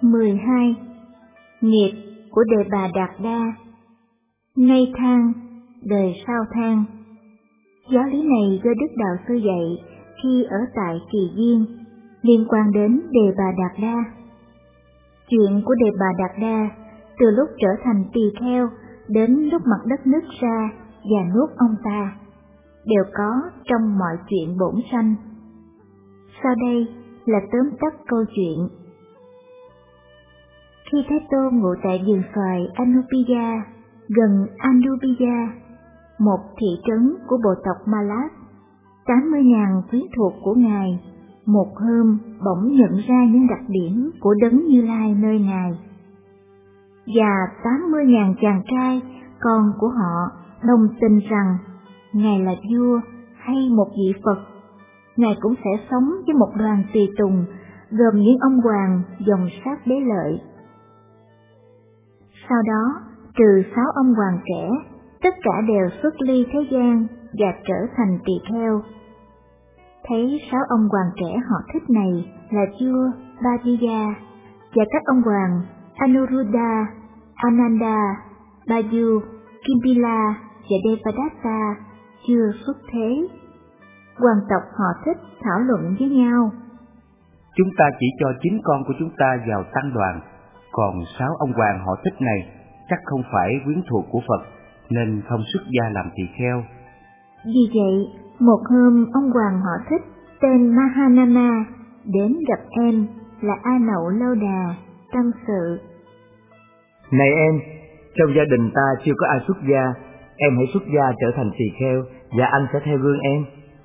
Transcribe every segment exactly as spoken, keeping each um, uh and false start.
mười hai. Nghiệp của Đề Bà Đạt Đa. Nay thang, đời sau thang. Giáo lý này do Đức Đạo Sư dạy khi ở tại Kỳ Viên, liên quan đến Đề Bà Đạt Đa. Chuyện của Đề Bà Đạt Đa từ lúc trở thành tỳ kheo đến lúc mặt đất nứt ra và nuốt ông ta đều có trong mọi chuyện bổn sanh. Sau đây là tóm tắt câu chuyện. Khi Thế Tôn ngụ tại vườn xoài Anupiya, gần Anupiya, một thị trấn của bộ tộc Malas, tám mươi ngàn quyến thuộc của Ngài một hôm bỗng nhận ra những đặc điểm của Đấng Như Lai nơi Ngài. Và tám mươi ngàn chàng trai, con của họ, đồng tình rằng Ngài là vua hay một vị Phật. Ngài cũng sẽ sống với một đoàn tùy tùng gồm những ông hoàng dòng sát đế lợi. Sau đó, trừ sáu ông hoàng trẻ, tất cả đều xuất ly thế gian và trở thành tỳ kheo. Thấy sáu ông hoàng trẻ họ thích này là vua Bhajiya và các ông hoàng Anuruddha, Ananda, Baju, Kimpila và Devadatta chưa xuất thế. Hoàng tộc họ thích thảo luận với nhau. Chúng ta chỉ cho chín con của chúng ta vào tăng đoàn, còn sáu ông hoàng họ thích này chắc không phải quyến thuộc của Phật, nên không xuất gia làm tỳ kheo. Vì vậy, một hôm ông hoàng họ thích tên Mahanama đến gặp em là A Nậu Lâu Đà, tâm sự. Này em, trong gia đình ta chưa có ai xuất gia, em hãy xuất gia trở thành tỳ kheo và anh sẽ theo gương em.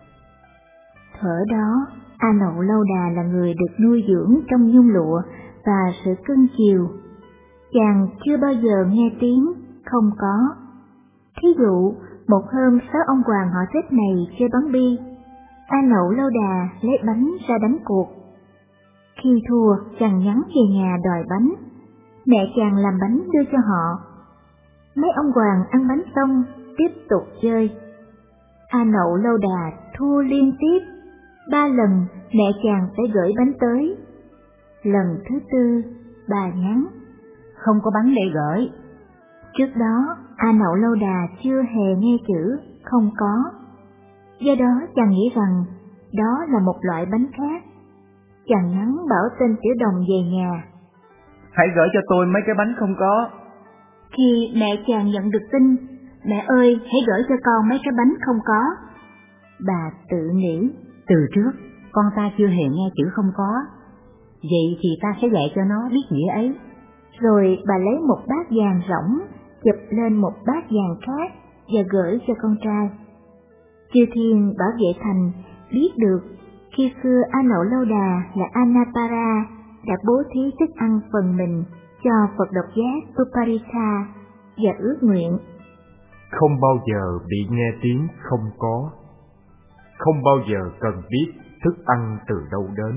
Thuở đó, A Nậu Lâu Đà là người được nuôi dưỡng trong nhung lụa và sự cưng chiều. Chàng chưa bao giờ nghe tiếng không có. Thí dụ, một hôm sáu ông hoàng họ thích này chơi bắn bi, A Nậu Lâu Đà lấy bánh ra đánh cuộc. Khi thua, chàng nhắn về nhà đòi bánh. Mẹ chàng làm bánh đưa cho họ. Mấy ông hoàng ăn bánh xong, tiếp tục chơi. A Nậu Lâu Đà thua liên tiếp. Ba lần mẹ chàng phải gửi bánh tới. Lần thứ tư, bà nhắn, không có bánh để gửi. Trước đó, A Nậu Lâu Đà chưa hề nghe chữ không có. Do đó chàng nghĩ rằng đó là một loại bánh khác. Chàng nhắn bảo tên Tiểu Đồng về nhà. Hãy gửi cho tôi mấy cái bánh không có. Khi mẹ chàng nhận được tin, mẹ ơi hãy gửi cho con mấy cái bánh không có. Bà tự nghĩ, từ trước con ta chưa hề nghe chữ không có, vậy thì ta sẽ dạy cho nó biết nghĩa ấy. Rồi bà lấy một bát vàng rỗng, chụp lên một bát vàng khác và gửi cho con trai. Chư Thiên Bảo Vệ Thành biết được khi xưa A Nậu Lâu Đà là Anapara đã bố thí thức ăn phần mình cho Phật độc giác Tuparika và ước nguyện không bao giờ bị nghe tiếng không có, không bao giờ cần biết thức ăn từ đâu đến.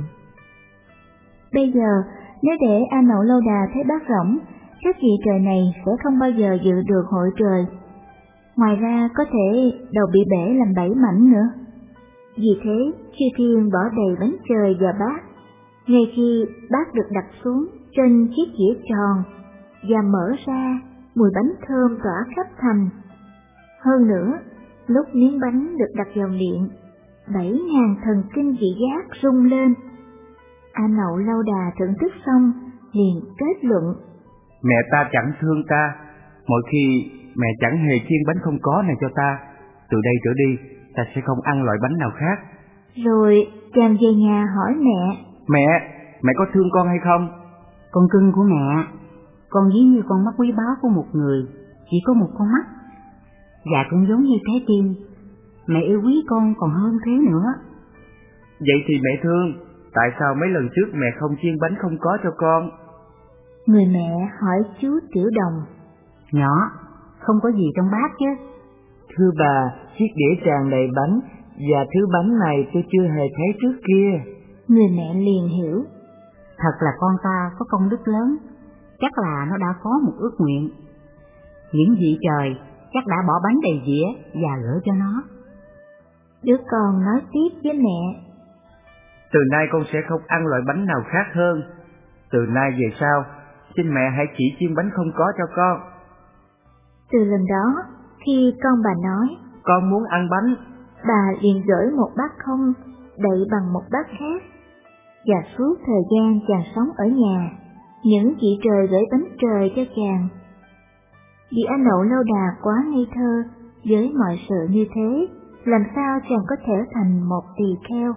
Bây giờ, nếu để A Nậu Lâu Đà thấy bát rỗng, các vị trời này sẽ không bao giờ dự được hội trời. Ngoài ra có thể đầu bị bể làm bảy mảnh nữa. Vì thế, chư Thiên bỏ đầy bánh trời và bát. Ngay khi bát được đặt xuống trên chiếc dĩa tròn và mở ra, mùi bánh thơm tỏa khắp thành. Hơn nữa, lúc miếng bánh được đặt vào miệng, bảy ngàn thần kinh vị giác rung lên. A Nậu Lâu Đà thưởng thức xong, liền kết luận. Mẹ ta chẳng thương ta, mỗi khi mẹ chẳng hề chiên bánh không có này cho ta, từ đây trở đi ta sẽ không ăn loại bánh nào khác. Rồi chàng về nhà hỏi mẹ. Mẹ, mẹ có thương con hay không? Con cưng của mẹ, con ví như con mắt quý báu của một người, chỉ có một con mắt. Và cũng giống như Thế Tiên, mẹ yêu quý con còn hơn thế nữa. Vậy thì mẹ thương, tại sao mấy lần trước mẹ không chiên bánh không có cho con? Người mẹ hỏi chú Tiểu Đồng. Nhỏ, không có gì trong bát chứ? Thưa bà, chiếc đĩa tràn đầy bánh, và thứ bánh này tôi chưa hề thấy trước kia. Người mẹ liền hiểu. Thật là con ta có công đức lớn, chắc là nó đã có một ước nguyện. Những vị trời chắc đã bỏ bánh đầy dĩa và gửi cho nó. Đứa con nói tiếp với mẹ. Từ nay con sẽ không ăn loại bánh nào khác hơn. Từ nay về sau, xin mẹ hãy chỉ chiên bánh không có cho con. Từ lần đó, khi con bà nói, con muốn ăn bánh, bà liền gửi một bát không, đậy bằng một bát khác. Và suốt thời gian chàng sống ở nhà, những vị trời gửi bánh trời cho chàng. Vì anh Nậu Lâu Đà quá ngây thơ với mọi sự như thế, làm sao chàng có thể thành một tỳ kheo?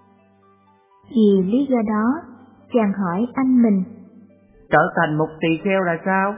Vì lý do đó, chàng hỏi anh mình, trở thành một tỳ kheo là sao?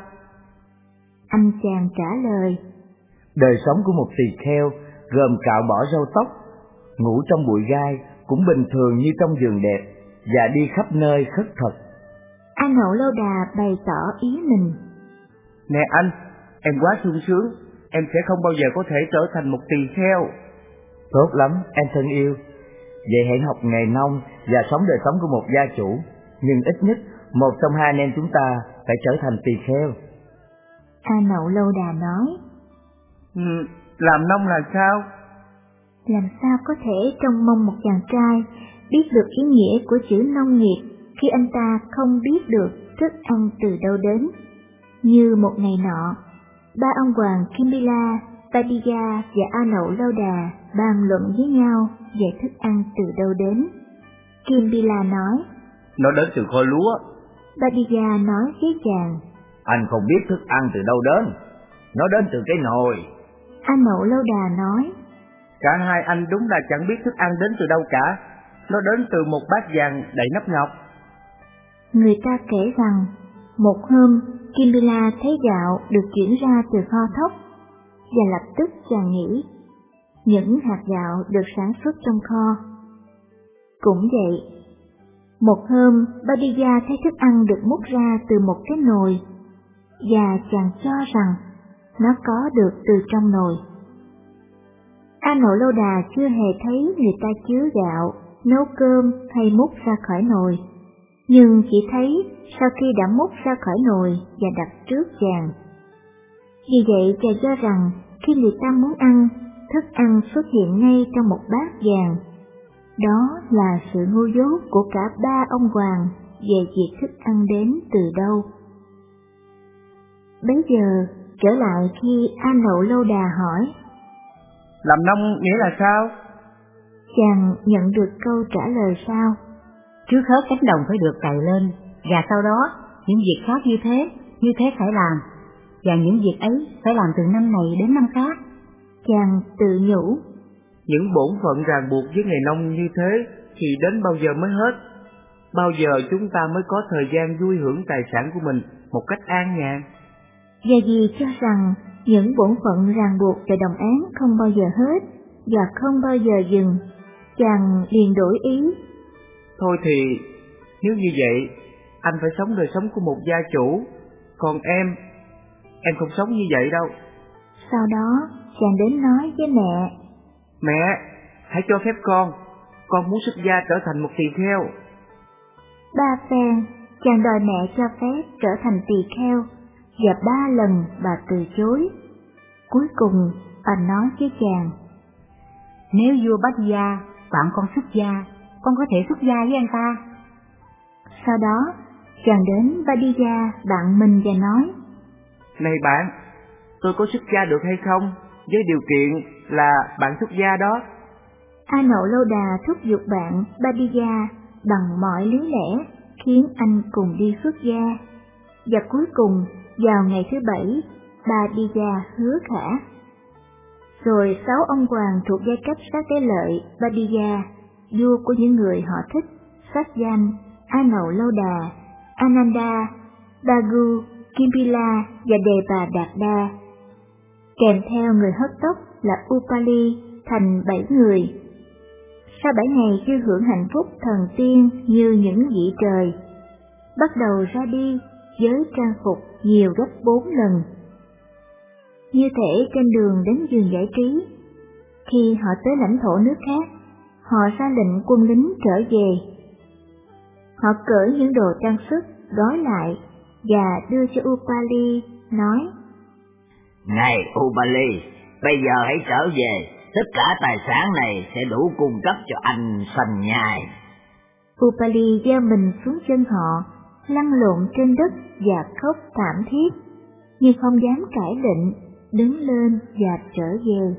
Anh chàng trả lời, đời sống của một tỳ kheo gồm cạo bỏ râu tóc, ngủ trong bụi gai cũng bình thường như trong giường đẹp, và đi khắp nơi khất thực. Anh Nậu Lâu Đà bày tỏ ý mình, nè anh, em quá sung sướng, em sẽ không bao giờ có thể trở thành một tỳ kheo. Tốt lắm, em thân yêu. Vậy hãy học nghề nông và sống đời sống của một gia chủ, nhưng ít nhất một trong hai anh em chúng ta phải trở thành tỳ kheo. Anh Nậu Lâu Đà nói, ừ, làm nông là sao? Làm sao có thể trông mong một chàng trai biết được ý nghĩa của chữ nông nghiệp khi anh ta không biết được thức ăn từ đâu đến? Như một ngày nọ, ba ông hoàng Kimbila, Badiya và A Nậu Lâu Đà bàn luận với nhau về thức ăn từ đâu đến. Kimbila nói, nó đến từ kho lúa. Badiya nói với chàng, anh không biết thức ăn từ đâu đến, nó đến từ cái nồi. A Nậu Lâu Đà nói, cả hai anh đúng là chẳng biết thức ăn đến từ đâu cả, nó đến từ một bát vàng đầy nắp ngọc. Người ta kể rằng, một hôm Kimbila thấy gạo được chuyển ra từ kho thóc, và lập tức chàng nghĩ, những hạt gạo được sản xuất trong kho. Cũng vậy, một hôm Badiya thấy thức ăn được múc ra từ một cái nồi, và chàng cho rằng nó có được từ trong nồi. A Nậu Lâu Đà chưa hề thấy người ta chứa gạo, nấu cơm hay múc ra khỏi nồi, nhưng chỉ thấy sau khi đã múc ra khỏi nồi và đặt trước chàng. Vì vậy chàng cho rằng khi người ta muốn ăn, thức ăn xuất hiện ngay trong một bát vàng. Đó là sự ngu dốt của cả ba ông hoàng về việc thức ăn đến từ đâu. Bấy giờ, trở lại khi A Nậu Lâu Đà hỏi, làm nông nghĩa là sao? Chàng nhận được câu trả lời sau, trước hết cánh đồng phải được cày lên, và sau đó những việc khác như thế, như thế phải làm, và những việc ấy phải làm từ năm này đến năm khác. Chàng tự nhủ, những bổn phận ràng buộc với nghề nông như thế thì đến bao giờ mới hết? Bao giờ chúng ta mới có thời gian vui hưởng tài sản của mình một cách an nhàn? Và vì cho rằng những bổn phận ràng buộc về đồng án không bao giờ hết và không bao giờ dừng, chàng liền đổi ý. Thôi thì, nếu như vậy, anh phải sống đời sống của một gia chủ, còn em, em không sống như vậy đâu. Sau đó, chàng đến nói với mẹ, mẹ, hãy cho phép con, con muốn xuất gia trở thành một tỳ kheo. Ba phen, chàng đòi mẹ cho phép trở thành tỳ kheo, và ba lần bà từ chối. Cuối cùng, bà nói với chàng, nếu vua Badiya bạn con xuất gia, con có thể xuất gia với anh ta. Sau đó, chàng đến Badiya bạn mình và nói, này bạn, tôi có xuất gia được hay không, với điều kiện là bạn xuất gia đó. A Nậu Lâu Đà thúc giục bạn Badiya bằng mọi lý lẽ, khiến anh cùng đi xuất gia. Và cuối cùng, vào ngày thứ bảy, Badiya hứa khả. Rồi sáu ông hoàng thuộc giai cấp sát đế lợi Badiya, vua của những người họ thích, sát danh A Nậu Lâu Đà, Ananda, Dagu, Kimbila và Đề Bà Đạt Đa, kèm theo người hớt tóc là Upali, thành bảy người. Sau bảy ngày chưa hưởng hạnh phúc thần tiên như những vị trời, bắt đầu ra đi với trang phục nhiều gấp bốn lần. Như thể trên đường đến giường giải trí, khi họ tới lãnh thổ nước khác, họ ra lệnh quân lính trở về. Họ cởi những đồ trang sức, gói lại và đưa cho Upali, nói, này Upali, bây giờ hãy trở về, tất cả tài sản này sẽ đủ cung cấp cho anh sanh nhai. Upali gieo mình xuống chân họ lăn lộn trên đất và khóc thảm thiết, nhưng không dám cãi định, đứng lên và trở về.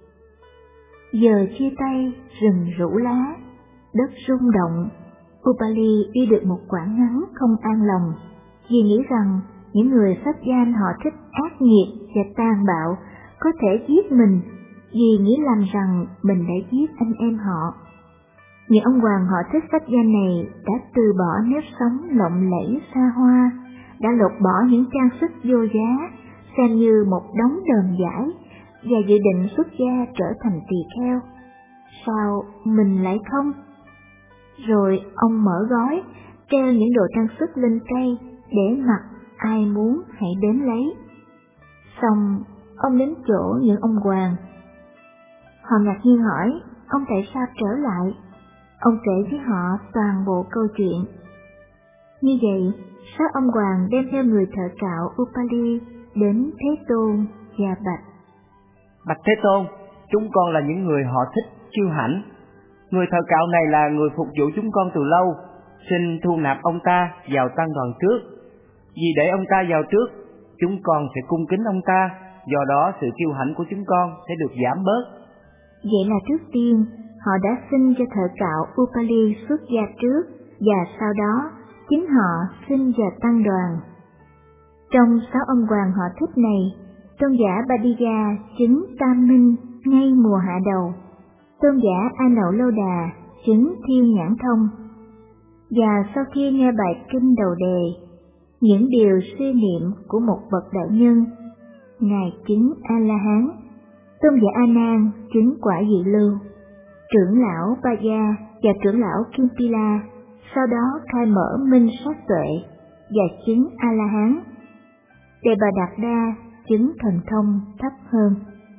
Giờ chia tay, rừng rủ lá, đất rung động. Upali đi được một quãng ngắn không an lòng, vì nghĩ rằng những người sát gian họ thích ác nghiệt và tàn bạo có thể giết mình, vì nghĩ lầm rằng mình đã giết anh em họ. Những ông hoàng họ thích sát gian này đã từ bỏ nếp sống lộng lẫy xa hoa, đã lột bỏ những trang sức vô giá, xem như một đống đờn giải, và dự định xuất gia trở thành tỳ kheo. Sao mình lại không? Rồi ông mở gói, treo những đồ trang sức lên cây để mặc ai muốn hãy đến lấy. Xong, ông đến chỗ những ông hoàng. Họ ngạc nhiên hỏi ông tại sao trở lại. Ông kể với họ toàn bộ câu chuyện. Như vậy, sáu ông hoàng đem theo người thợ cạo Upali đến Thế Tôn và bạch: Bạch Thế Tôn, chúng con là những người họ thích chiêu hãnh. Người thợ cạo này là người phục vụ chúng con từ lâu, xin thu nạp ông ta vào tăng đoàn trước. Vì để ông ta vào trước, chúng con sẽ cung kính ông ta, do đó sự kiêu hãnh của chúng con sẽ được giảm bớt. Vậy là trước tiên, họ đã xin cho thợ cạo Upali xuất gia trước, và sau đó chính họ xin vào tăng đoàn. Trong sáu ông hoàng họ thích này, tôn giả Badiga chứng tam minh ngay mùa hạ đầu, tôn giả A Nậu Lâu Đà chứng thiên nhãn thông. Và sau khi nghe bài kinh đầu đề, những điều suy niệm của một bậc đại nhân, ngài chứng A La Hán, tôn giả A Nan chứng quả vị lưu, trưởng lão Baya và trưởng lão Kimpila sau đó khai mở minh sát tuệ và chứng A La Hán. Đề Bà Đạt Đa chứng thần thông thấp hơn.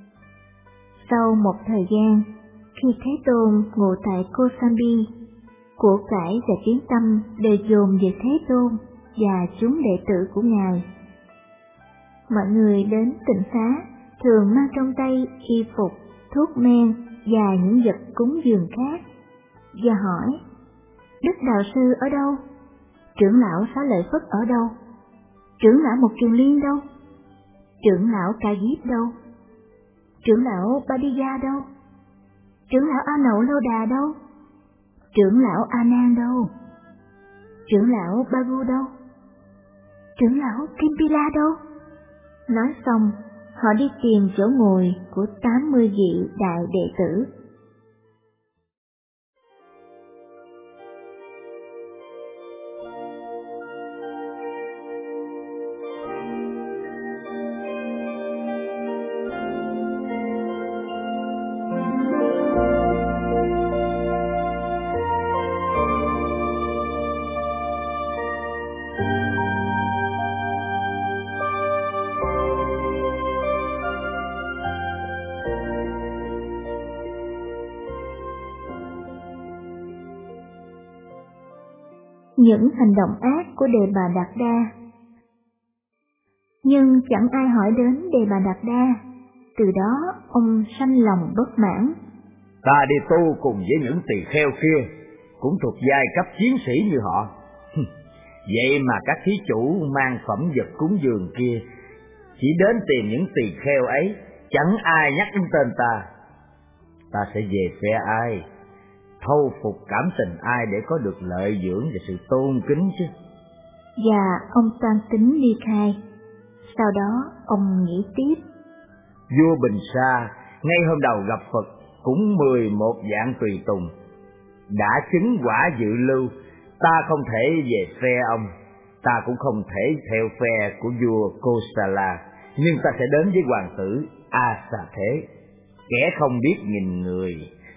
Sau một thời gian, khi Thế Tôn ngụ tại Kosambi, của cải và tiếng tâm đều dồn về Thế Tôn và chúng đệ tử của ngài. Mọi người đến tịnh xá thường mang trong tay y phục, thuốc men và những vật cúng dường khác, và hỏi: Đức Đạo Sư ở đâu? Trưởng lão Xá Lợi Phất ở đâu? Trưởng lão Một Kiền Liên đâu? Trưởng lão Ca Diếp đâu? Trưởng lão Badiga đâu? Trưởng lão A Nậu Lâu Đà đâu? Trưởng lão A Nan đâu? Trưởng lão Bagu đâu? Trưởng lão Kimpila đâu? Nói xong, họ đi tìm chỗ ngồi của tám mươi vị đại đệ tử. Những hành động ác của Đề Bà Đạt Đa. Nhưng chẳng ai hỏi đến Đề Bà Đạt Đa, từ đó ông sanh lòng bất mãn. Ta đi tu cùng với những tỳ kheo kia, cũng thuộc giai cấp chiến sĩ như họ. Vậy mà các thí chủ mang phẩm vật cúng dường kia chỉ đến tìm những tỳ kheo ấy, chẳng ai nhắc đến tên ta. Ta sẽ về phe ai, thâu phục cảm tình ai để có được lợi dưỡng và sự tôn kính chứ? Và ông toan tính ly khai. Sau đó ông nghĩ tiếp: Vua Bình Sa ngay hôm đầu gặp Phật cũng mười một dạng tùy tùng, đã chứng quả dự lưu. Ta không thể về phe ông, ta cũng không thể theo phe của vua Kosala, nhưng ta sẽ đến với hoàng tử A Xà Thế, kẻ không biết nhìn người.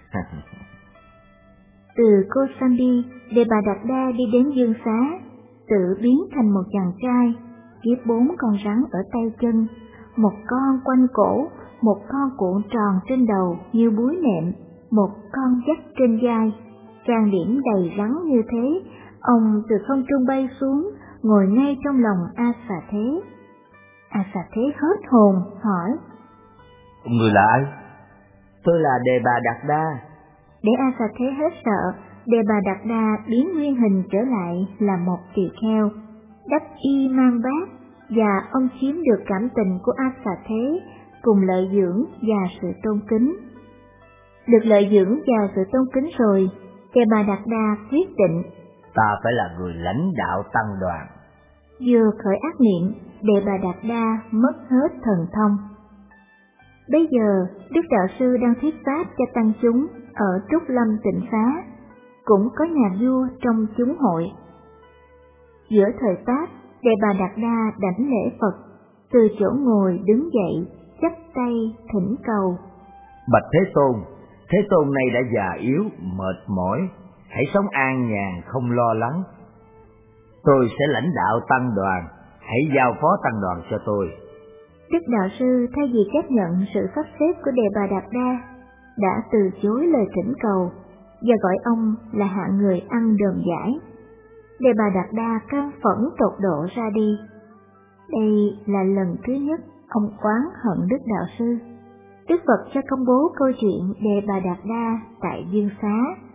Từ Kosambi, Đề Bà Đạt Đa đi đến Dương Xá, tự biến thành một chàng trai, ghép bốn con rắn ở tay chân, một con quanh cổ, một con cuộn tròn trên đầu như búi nệm, một con dắt trên vai. Trang điểm đầy rắn như thế, ông từ không trung bay xuống, ngồi ngay trong lòng A Xà Thế. A Xà Thế hết hồn, hỏi: Người là ai? Tôi là Đề Bà Đạt Đa. Để A Xà Thế hết sợ, Đề Bà Đạt Đa biến nguyên hình trở lại là một tỳ kheo, đắp y mang bát, và ông chiếm được cảm tình của A Xà Thế cùng lợi dưỡng và sự tôn kính. Được lợi dưỡng và sự tôn kính rồi, Đề Bà Đạt Đa quyết định: ta phải là người lãnh đạo tăng đoàn. Vừa khởi ác niệm, Đề Bà Đạt Đa mất hết thần thông. Bây giờ, Đức Đạo Sư đang thuyết pháp cho tăng chúng ở Trúc Lâm Tịnh Xá, cũng có nhà vua trong chúng hội. Giữa thời pháp, Đề Bà Đạt Đa đảnh lễ Phật, từ chỗ ngồi đứng dậy, chắp tay thỉnh cầu: Bạch Thế Tôn, Thế Tôn này đã già yếu, mệt mỏi, hãy sống an nhàn không lo lắng. Tôi sẽ lãnh đạo tăng đoàn, hãy giao phó tăng đoàn cho tôi. Đức Đạo Sư thay vì chấp nhận sự sắp xếp của Đề Bà Đạt Đa, đã từ chối lời thỉnh cầu và gọi ông là hạng người ăn đờm giải. Đề Bà Đạt Đa căm phẫn tột độ ra đi. Đây là lần thứ nhất ông oán hận Đức Đạo Sư. Đức Phật cho công bố câu chuyện Đề Bà Đạt Đa tại Dương Xá.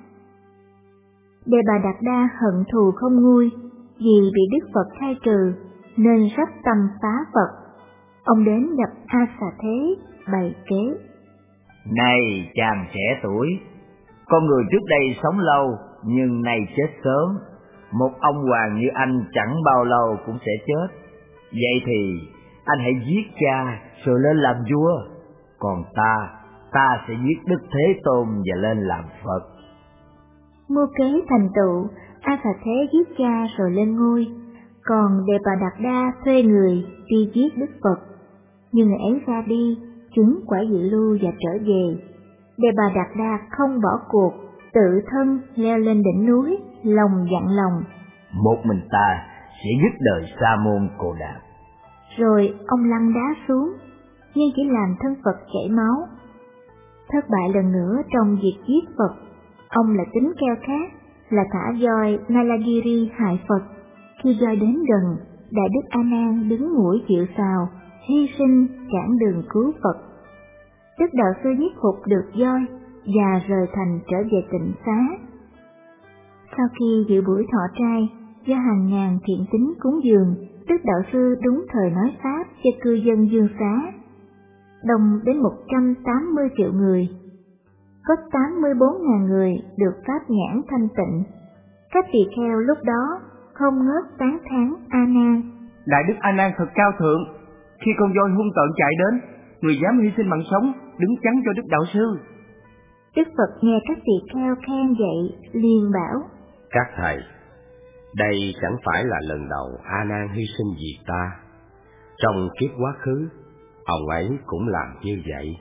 Đề Bà Đạt Đa hận thù không nguôi vì bị Đức Phật khai trừ, nên sắp tâm phá Phật. Ông đến gặp A Xà Thế bày kế: Này chàng trẻ tuổi, con người trước đây sống lâu nhưng nay chết sớm. Một ông hoàng như anh chẳng bao lâu cũng sẽ chết. Vậy thì anh hãy giết cha rồi lên làm vua. Còn ta, ta sẽ giết Đức Thế Tôn và lên làm Phật. Mưu kế thành tựu, A Xà Thế giết cha rồi lên ngôi, còn Đề Bà Đạt Đa thuê người đi giết Đức Phật. Nhưng người ấy ra đi, chứng quả vị lưu và trở về. Đề Bà Đạt Đa không bỏ cuộc, tự thân leo lên đỉnh núi, lòng dặn lòng: Một mình ta sẽ dứt đời Sa môn Cồ Đàm. Rồi ông lăn đá xuống, nhưng chỉ làm thân Phật chảy máu. Thất bại lần nữa trong việc giết Phật, ông lại tính keo khác là thả voi Nalagiri hại Phật. Khi voi đến gần, Đại Đức A Nan đứng mũi chịu sào, hy sinh cản đường cứu Phật. Đức Đạo Sư giết phục được voi và rời thành trở về Tịnh Xá. Sau khi dự buổi thọ trai do hàng ngàn thiện tín cúng dường, Đức Đạo Sư đúng thời nói pháp cho cư dân Dương Xá, đông đến một trăm tám mươi triệu người. Có tám mươi bốn nghìn người được pháp nhãn thanh tịnh. Các tỳ kheo lúc đó không ngớt tán thán A Nan: Đại Đức A Nan thật cao thượng. Khi con voi hung tợn chạy đến, người dám hy sinh mạng sống, đứng chắn cho Đức Đạo Sư. Đức Phật nghe các tỳ kheo khen vậy, liền bảo: Các thầy, đây chẳng phải là lần đầu A Nan hy sinh vì ta. Trong kiếp quá khứ, ông ấy cũng làm như vậy.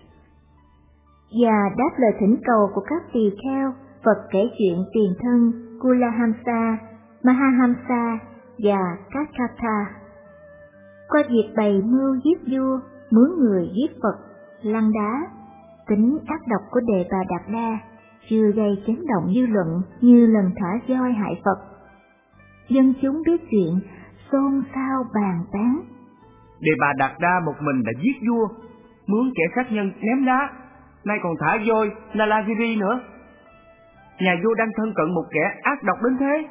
Và đáp lời thỉnh cầu của các tỳ kheo, Phật kể chuyện tiền thân Kulahamsa, Mahahamsa và Kakatha. Qua việc bày mưu giết vua, mướn người giết Phật, lăng đá, tính ác độc của Đề Bà Đạt Đa chưa gây chấn động dư luận như lần thả voi hại Phật. Dân chúng biết chuyện, xôn xao bàn tán: Đề Bà Đạt Đa một mình đã giết vua, mướn kẻ sát nhân ném đá, nay còn thả voi Nalagiri nữa. Nhà vua đang thân cận một kẻ ác độc đến thế.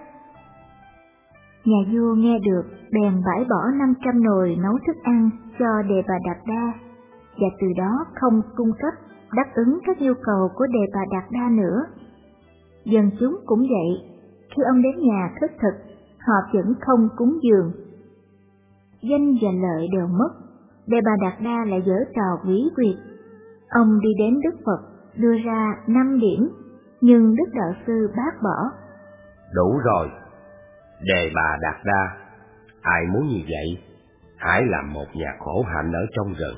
Nhà vua nghe được bèn bãi bỏ năm trăm nồi nấu thức ăn cho Đề Bà Đạt Đa, và từ đó không cung cấp đáp ứng các nhu cầu của Đề Bà Đạt Đa nữa. Dân chúng cũng vậy, khi ông đến nhà khất thực, họ vẫn không cúng dường. Danh và lợi đều mất, Đề Bà Đạt Đa lại giở trò quỷ quyệt. Ông đi đến Đức Phật đưa ra năm điểm, nhưng Đức Đạo Sư bác bỏ: Đủ rồi, Đề Bà Đạt Đa, ai muốn như vậy, hãy làm một nhà khổ hạnh ở trong rừng.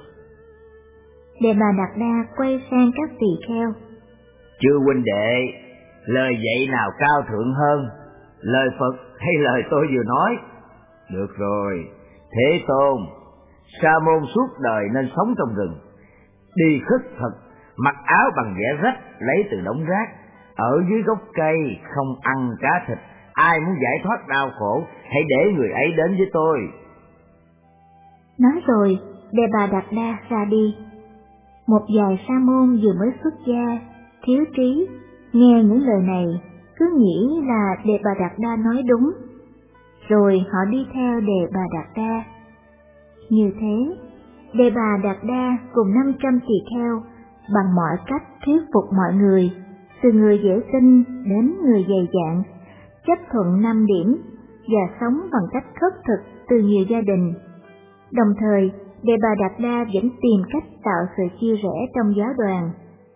Đề Bà Đạt Đa quay sang các tỳ kheo: Chư huynh đệ, lời dạy nào cao thượng hơn, lời Phật hay lời tôi vừa nói? Được rồi, Thế Tôn, Sa môn suốt đời nên sống trong rừng, đi khất thực, mặc áo bằng vải rách lấy từ đống rác, ở dưới gốc cây không ăn cá thịt. Ai muốn giải thoát đau khổ, hãy để người ấy đến với tôi. Nói rồi, Đề Bà Đạt Đa ra đi. Một vài sa môn vừa mới xuất gia, thiếu trí, nghe những lời này, cứ nghĩ là Đề Bà Đạt Đa nói đúng. rồi họ đi theo Đề Bà Đạt Đa. Như thế, Đề Bà Đạt Đa cùng năm trăm tỳ kheo bằng mọi cách thuyết phục mọi người, từ người dễ tin đến người dày dạn, chấp thuận năm điểm và sống bằng cách khất thực từ nhiều gia đình. Đồng thời, Đề Bà Đạt Đa vẫn tìm cách tạo sự chia rẽ trong giáo đoàn.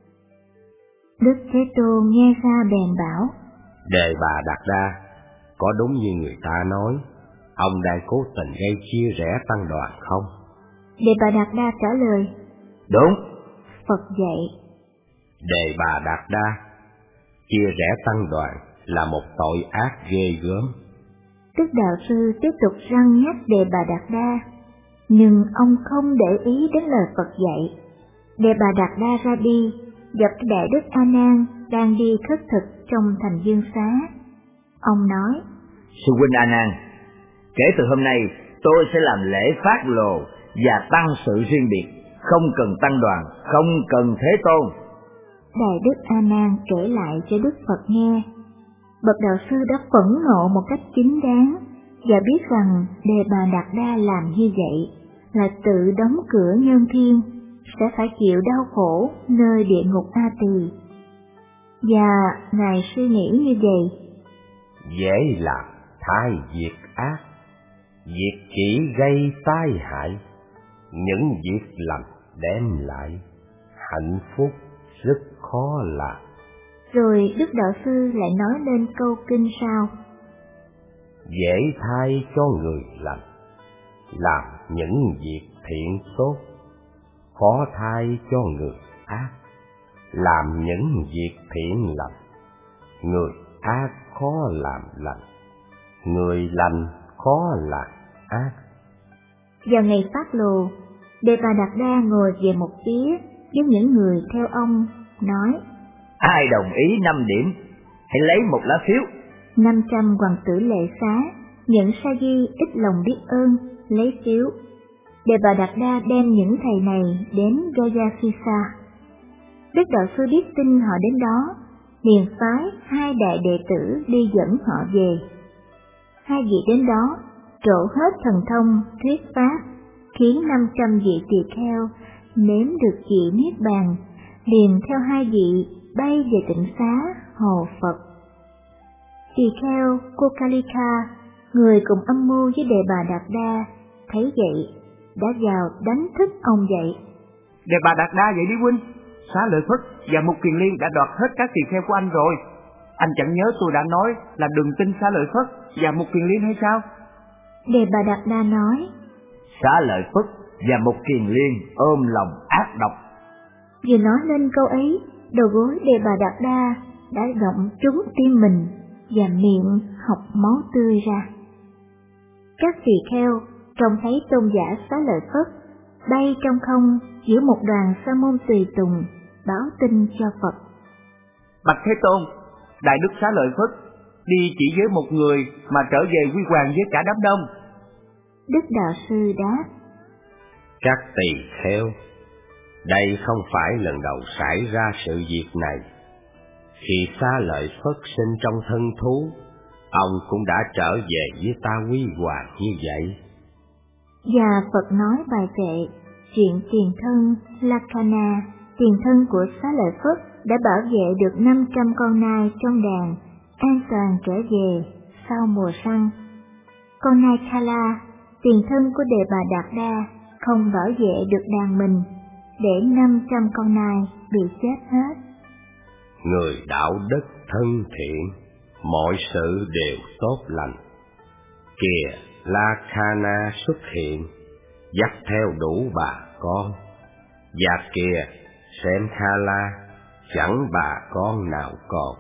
Đức Thế Tôn nghe ra bèn bảo: Đề Bà Đạt Đa, có đúng như người ta nói, ông đang cố tình gây chia rẽ tăng đoàn không? Đề Bà Đạt Đa trả lời: Đúng. Phật dạy: Đề Bà Đạt Đa, chia rẽ tăng đoàn là một tội ác ghê gớm. Đức Đạo Sư tiếp tục răn nhắc Đề Bà Đạt Đa, nhưng ông không để ý đến lời Phật dạy. Đề Bà Đạt Đa ra đi, gặp Đại Đức A Nan đang đi khất thực trong thành Dương Xá. Ông nói: Sư huynh A Nan, kể từ hôm nay tôi sẽ làm lễ phát lồ và tăng sự riêng biệt, không cần tăng đoàn, không cần Thế Tôn. Đại Đức A Nan kể lại cho Đức Phật nghe. Bậc Đạo Sư đã phẫn nộ một cách chính đáng và biết rằng Đề Bà Đạt Đa làm như vậy là tự đóng cửa nhân thiên, sẽ phải chịu đau khổ nơi địa ngục A Tỳ. Và Ngài suy nghĩ như vậy: Dễ làm thay việc ác, việc chỉ gây tai hại, những việc lành đem lại hạnh phúc rất khó làm. Rồi Đức Đạo Sư lại nói lên câu kinh sau: Dễ thay cho người lành làm những việc thiện tốt, khó thay cho người ác làm những việc thiện lành. Người ác khó làm lành, người lành khó làm ác. Vào ngày phát lồ, Đề Bà Đạt Đa ngồi về một phía với những người theo ông, nói: Ai đồng ý năm điểm, hãy lấy một lá phiếu. Năm trăm hoàng tử lệ xá, những sa di ít lòng biết ơn, lấy phiếu. Đề Bà Đạt Đa đem những thầy này đến Gayasisa. Đức Đạo Sư biết tin họ đến đó, liền phái hai đại đệ tử đi dẫn họ về. Hai vị đến đó trổ hết thần thông thuyết pháp, khiến năm trăm vị tỳ kheo nếm được vị niết bàn, liền theo hai vị bay về tịnh xá hồ Phật. Tỳ kheo Kokalika, người cùng âm mưu với Đề Bà Đạt Đa, thấy vậy đã vào đánh thức ông dậy. Đề Bà Đạt Đa dậy đi huynh, Xá Lợi Phất và Mục Kiền Liên đã đoạt hết các tỳ kheo của anh rồi. Anh chẳng nhớ tôi đã nói là đừng tin Xá Lợi Phất và Mục Kiền Liên hay sao? Đề Bà Đạt Đa nói: Xá Lợi Phất và Mục Kiền Liên ôm lòng ác độc. Vừa nói lên câu ấy, đầu gối Đề Bà Đạt Đa đã động trúng tim mình và miệng học máu tươi ra. Các tỳ kheo trông thấy tôn giả Xá Lợi Phất bay trong không giữa một đoàn sa môn tùy tùng, báo tin cho Phật: Bạch Thế Tôn, Đại Đức Xá Lợi Phất đi chỉ với một người mà trở về quy hoàng với cả đám đông. Đức Đạo Sư đáp: Các tỳ kheo, đây không phải lần đầu xảy ra sự việc này. Khi Xá Lợi Phất sinh trong thân thú, ông cũng đã trở về với ta quy hoàng như vậy. Và Phật nói bài kệ chuyện tiền thân Lakkhana, tiền thân của Xá Lợi Phất đã bảo vệ được năm trăm con nai trong đàn, an toàn trở về sau mùa săn. Con nai Kala, tiền thân của Đề Bà Đạt Đa, không bảo vệ được đàn mình, để năm trăm con nai bị chết hết. Người đạo đức thân thiện, mọi sự đều tốt lành. Kìa, Lakkhana xuất hiện, dắt theo đủ bà con. Và kìa, xem Kala, chẳng bà con nào còn.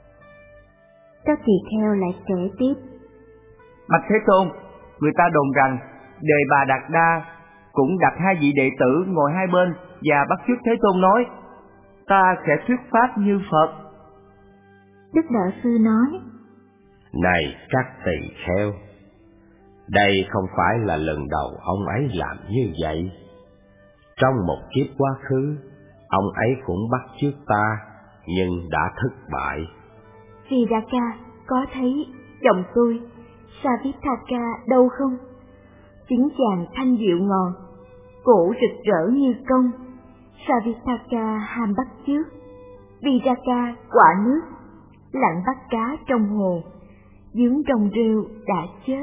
Các tỳ kheo lại kể tiếp: Bạch Thế Tôn, người ta đồn rằng Đề Bà Đạt Đa cũng đặt hai vị đệ tử ngồi hai bên và bắt chước Thế Tôn nói: Ta sẽ thuyết pháp như Phật. Đức Đạo Sư nói: Này các tỳ kheo, đây không phải là lần đầu ông ấy làm như vậy. Trong một kiếp quá khứ, ông ấy cũng bắt chước ta, nhưng đã thất bại. Vì Đa Ca có thấy chồng tôi Savitaka đâu không? Tiếng chàng thanh dịu ngọt, cổ rực rỡ như công. Savitaka ham bắt chước, Viraka quả nước, lặn bắt cá trong hồ, dướng trong rêu đã chết.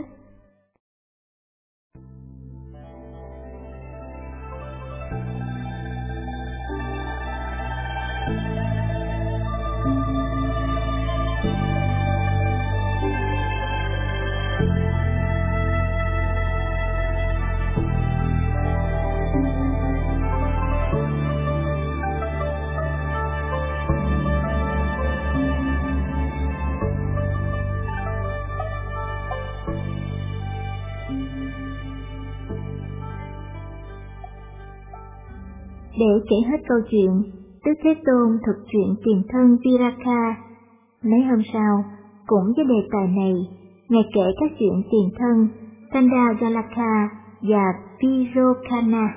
Để kể hết câu chuyện, Đức Thế Tôn thuật chuyện tiền thân Viraka. Mấy hôm sau, cũng với đề tài này, Ngài kể các chuyện tiền thân Kandagalaka và Pirokana.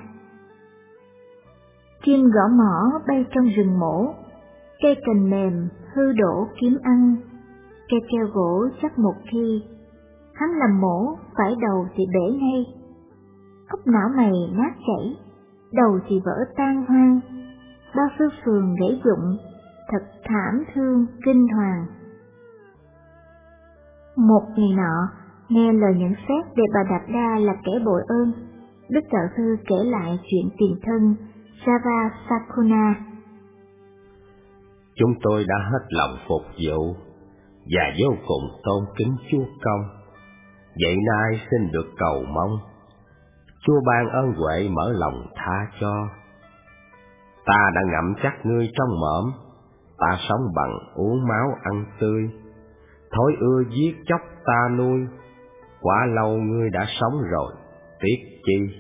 Chim gõ mỏ bay trong rừng mổ, cây cành mềm hư đổ kiếm ăn, cây keo gỗ chắc một khi, hắn làm mổ phải đầu thì bể ngay, ốc não mày nát chảy, đầu thì vỡ tan hoang, bao sư phường gãy dụng, thật thảm thương kinh hoàng. Một ngày nọ, nghe lời nhận xét về bà Đạt Đa là kẻ bội ơn, Đức Đạo Sư kể lại chuyện tiền thân Javasakuna. Chúng tôi đã hết lòng phục vụ và vô cùng tôn kính Chúa Công. Vậy nay xin được cầu mong Chúa ban ơn huệ mở lòng tha cho. Ta đã ngậm chắc ngươi trong mõm, ta sống bằng uống máu ăn tươi, thói ưa giết chóc ta nuôi, quá lâu ngươi đã sống rồi, tiếc chi.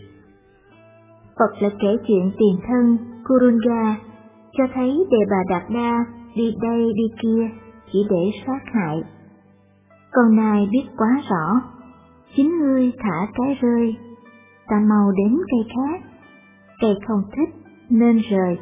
Phật lại kể chuyện tiền thân Kurunga, cho thấy đề bà Đạt Đa đi đây đi kia chỉ để sát hại. Con nai biết quá rõ, chính ngươi thả cái rơi, ta mau đến cây khác, cây không thích nên rời.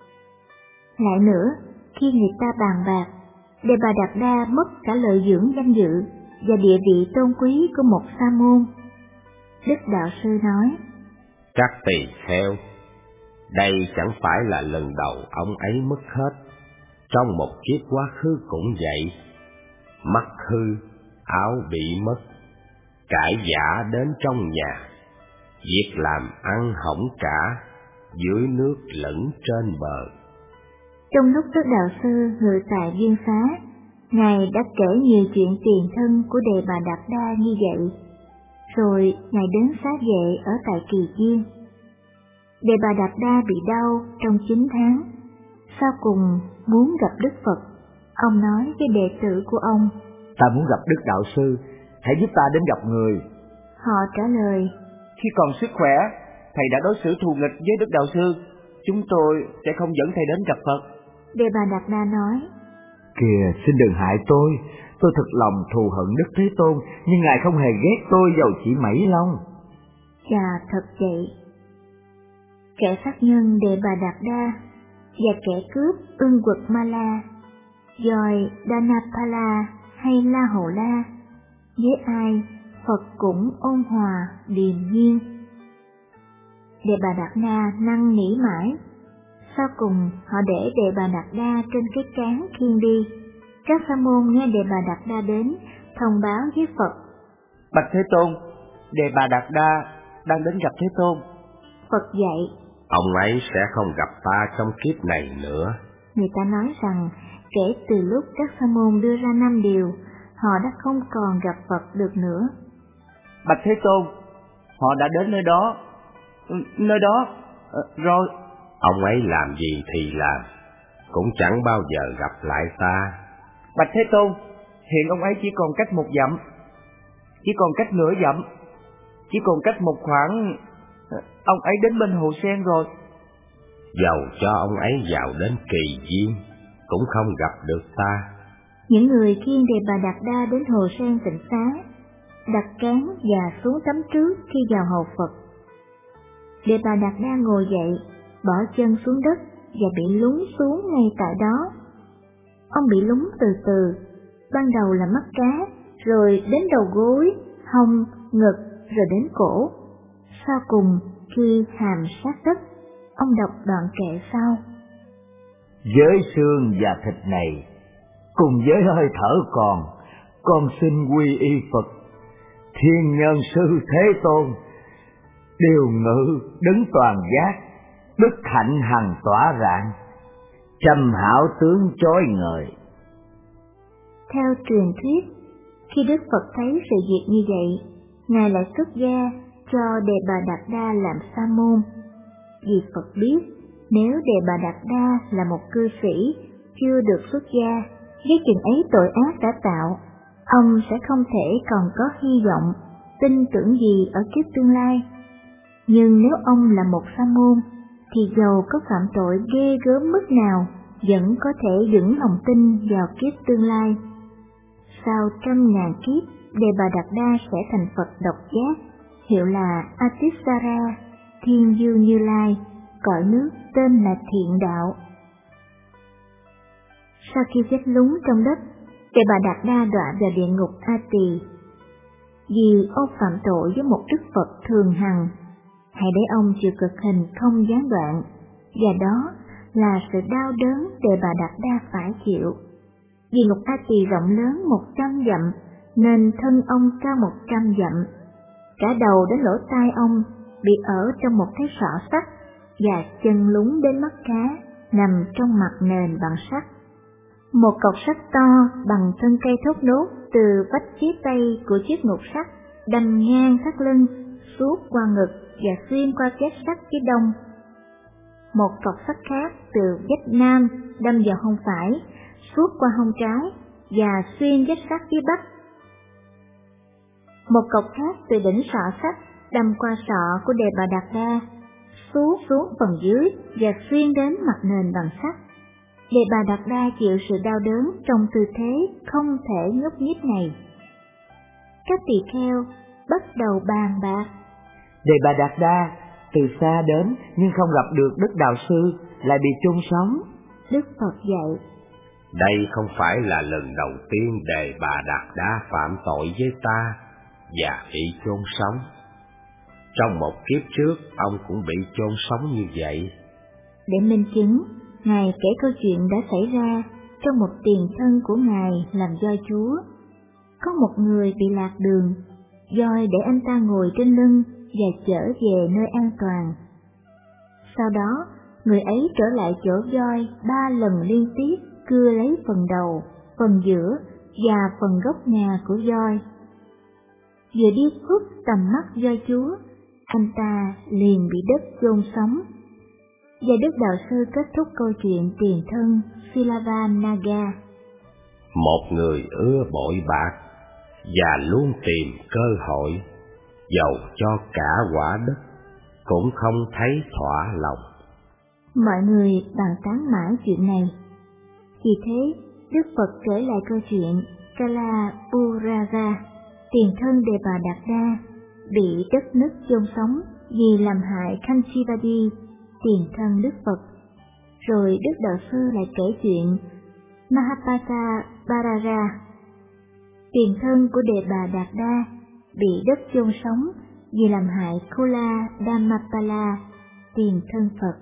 Lại nữa, khi người ta bàn bạc, đề bà Đạt Đa mất cả lợi dưỡng danh dự và địa vị tôn quý của một sa môn. Đức Đạo Sư nói: Các tỳ kheo, đây chẳng phải là lần đầu ông ấy mất hết. Trong một kiếp quá khứ cũng vậy, mắt hư, áo bị mất, cãi vã đến trong nhà, việc làm ăn hỏng cả, dưới nước lẫn trên bờ. Trong lúc Đức Đạo Sư ngự tại Viên Xá, Ngài đã kể nhiều chuyện tiền thân của đề bà Đạt Đa như vậy. Rồi Ngài đến xá vệ ở tại Kỳ Viên. Đề bà Đạt Đa bị đau trong chín tháng, sau cùng muốn gặp Đức Phật. Ông nói với đệ tử của ông: Ta muốn gặp Đức Đạo Sư, hãy giúp ta đến gặp người. Họ trả lời: Khi còn sức khỏe, thầy đã đối xử thù nghịch với Đức Đạo Sư, chúng tôi sẽ không dẫn thầy đến gặp Phật. Đề bà Đạt Đa nói: Kìa, xin đừng hại tôi, tôi thật lòng thù hận Đức Thế Tôn, nhưng Ngài không hề ghét tôi dầu chỉ mảy lông. Và thật vậy, kẻ sát nhân Đề bà Đạt Đa và kẻ cướp Ưng Quật Ma La, dòi Danapala hay La Hầu La, với ai Phật cũng ôn hòa điềm nhiên. Đề bà Đạt Đa năn nỉ mãi, sau cùng họ để Đề bà Đạt Đa trên cái cán khiêng đi. Các sa môn nghe Đề bà Đạt Đa đến, thông báo với Phật: Bạch Thế Tôn, Đề bà Đạt Đa đang đến gặp Thế Tôn. Phật dạy: Ông ấy sẽ không gặp ta trong kiếp này nữa. Người ta nói rằng kể từ lúc các sa môn đưa ra năm điều, họ đã không còn gặp Phật được nữa. Bạch Thế Tôn, họ đã đến nơi đó, nơi đó, rồi. Ông ấy làm gì thì làm, cũng chẳng bao giờ gặp lại ta. Bạch Thế Tôn, hiện ông ấy chỉ còn cách một dặm, chỉ còn cách nửa dặm, chỉ còn cách một khoảng, ông ấy đến bên hồ sen rồi. Dầu cho ông ấy vào đến Kỳ Viên, cũng không gặp được ta. Những người khiêng Đề bà Đạt Đa đến hồ sen Tịnh Xá, đặt cán và xuống tắm trước khi vào hầu Phật. Đề bà Đạt Đa ngồi dậy, bỏ chân xuống đất và bị lún xuống ngay tại đó. Ông bị lún từ từ, ban đầu là mắt cá, rồi đến đầu gối, hông, ngực, rồi đến cổ. Sau cùng, khi hàm sát đất, ông đọc đoạn kệ sau: Với xương và thịt này, cùng với hơi thở còn, con xin quy y Phật, Thiên Nhân Sư Thế Tôn, điều ngự đứng toàn giác, đức hạnh hằng tỏa rạng, trầm hảo tướng chói ngời. Theo truyền thuyết, khi Đức Phật thấy sự việc như vậy, Ngài lại xuất gia cho Đề Bà Đạt Đa làm sa môn. Vì Phật biết, nếu Đề Bà Đạt Đa là một cư sĩ chưa được xuất gia, với chừng ấy tội ác đã tạo, ông sẽ không thể còn có hy vọng, tin tưởng gì ở kiếp tương lai. Nhưng nếu ông là một sa môn, thì dầu có phạm tội ghê gớm mức nào, vẫn có thể vững lòng tin vào kiếp tương lai. Sau trăm ngàn kiếp, Đề Bà Đạt Đa sẽ thành Phật độc giác, hiệu là Atisara, Thiên Dương Như Lai, cõi nước tên là Thiện Đạo. Sau khi chết lún trong đất, Đề Bà Đạt Đa đọa vào địa ngục A Tỳ. Vì ông phạm tội với một Đức Phật thường hằng, hãy để ông chịu cực hình không gián đoạn, và đó là sự đau đớn Đề Bà Đạt Đa phải chịu. Địa ngục A Tỳ rộng lớn một trăm dặm, nên thân ông cao một trăm dặm. Cả đầu đến lỗ tai ông bị ở trong một cái sọ sắt, và chân lún đến mắt cá, nằm trong mặt nền bằng sắt. Một cọc sắt to bằng thân cây thốt nốt từ vách phía tây của chiếc ngục sắt đâm ngang thắt lưng, suốt qua ngực và xuyên qua vách sắt phía đông. Một cọc sắt khác từ vách nam đâm vào hông phải, suốt qua hông trái và xuyên vách sắt phía bắc. Một cọc khác từ đỉnh sọ sắt đâm qua sọ của Đề Bà Đạt Đa, xuống xuống phần dưới và xuyên đến mặt nền bằng sắt. Đề Bà Đạt Đa chịu sự đau đớn trong tư thế không thể nhúc nhích này. Các tỳ kheo bắt đầu bàn bạc. Đề Bà Đạt Đa từ xa đến nhưng không gặp được Đức Đạo Sư, lại bị chôn sống. Đức Phật dạy: Đây không phải là lần đầu tiên Đề Bà Đạt Đa phạm tội với ta và bị chôn sống. Trong một kiếp trước, ông cũng bị chôn sống như vậy. Để minh chứng, Ngài kể câu chuyện đã xảy ra trong một tiền thân của Ngài làm voi chúa. Có một người bị lạc đường, voi để anh ta ngồi trên lưng và chở về nơi an toàn. Sau đó, người ấy trở lại chỗ voi ba lần liên tiếp, cưa lấy phần đầu, phần giữa và phần gốc ngà của voi. Vừa đi khuất tầm mắt voi chúa, anh ta liền bị đất chôn sống. Và Đức Đạo Sư kết thúc câu chuyện tiền thân Silavanaga. Một người ưa bội bạc và luôn tìm cơ hội, dầu cho cả quả đất cũng không thấy thỏa lòng. Mọi người bàn tán mãi chuyện này. Vì thế, Đức Phật kể lại câu chuyện Kalapuraga, tiền thân Đề Bà Đạt Đa, bị đất nứt chôn sống vì làm hại Kanchivadi, tiền thân Đức Phật. Rồi Đức Đạo Sư lại kể chuyện Mahapasa Parara, tiền thân của Đề Bà Đạt Đa, bị đất chôn sống vì làm hại Kula Dhammapala, tiền thân Phật.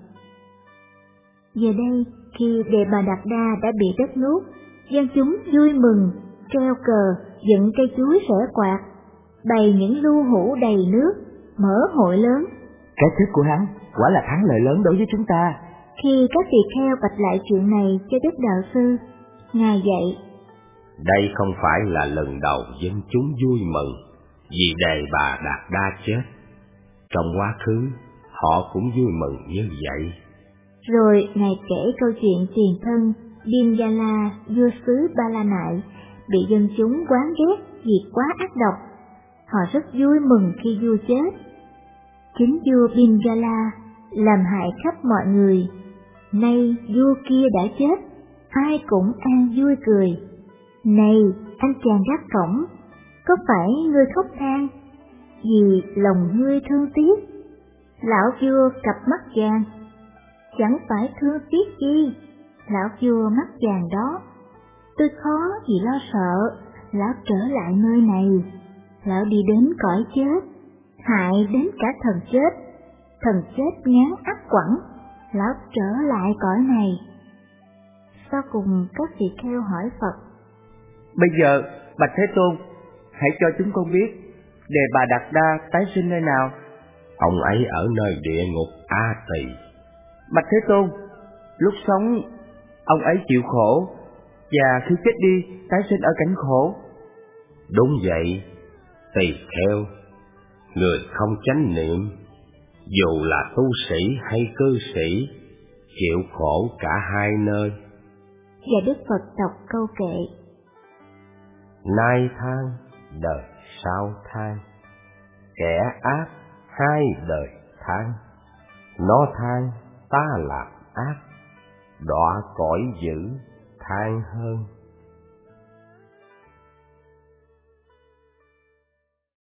Giờ đây, khi Đề Bà Đạt Đa đã bị đất nuốt, dân chúng vui mừng, treo cờ, dựng cây chuối xẻ quạt, bày những lưu hũ đầy nước, mở hội lớn. Cái chết của hắn quả là thắng lợi lớn đối với chúng ta. Khi các tỳ kheo bạch lại chuyện này cho Đức Đạo Sư, Ngài dạy: Đây không phải là lần đầu dân chúng vui mừng vì Đề Bà Đạt Đa chết. Trong quá khứ, họ cũng vui mừng như vậy. Rồi Ngài kể câu chuyện tiền thân Bimjala, vua xứ Ba La Nại, bị dân chúng oán ghét vì quá ác độc. Họ rất vui mừng khi vua chết. Chính vua Bimjala làm hại khắp mọi người. Nay vua kia đã chết, ai cũng an vui cười. Này anh chàng gác cổng, có phải ngươi khóc than vì lòng ngươi thương tiếc? Lão vua cặp mắt vàng, chẳng phải thương tiếc chi, lão vua mắt vàng đó. Tôi khó vì lo sợ, lão trở lại nơi này, lão đi đến cõi chết, hại đến cả thần chết. Thần chết ngán ác quẩn, lão trở lại cõi này. Sau cùng các vị kheo hỏi Phật: Bây giờ, bạch Thế Tôn, hãy cho chúng con biết, Đề Bà Đạt Đa tái sinh nơi nào? Ông ấy ở nơi địa ngục A Tỳ. Bạch Thế Tôn, lúc sống, ông ấy chịu khổ, và khi chết đi, tái sinh ở cảnh khổ. Đúng vậy, tỳ kheo, người không chánh niệm, dù là tu sĩ hay cư sĩ, chịu khổ cả hai nơi. Và Đức Phật đọc câu kệ: Nay than, đời sau than, kẻ ác hai đời than, nó than ta làm ác, đọa cõi dữ than hơn.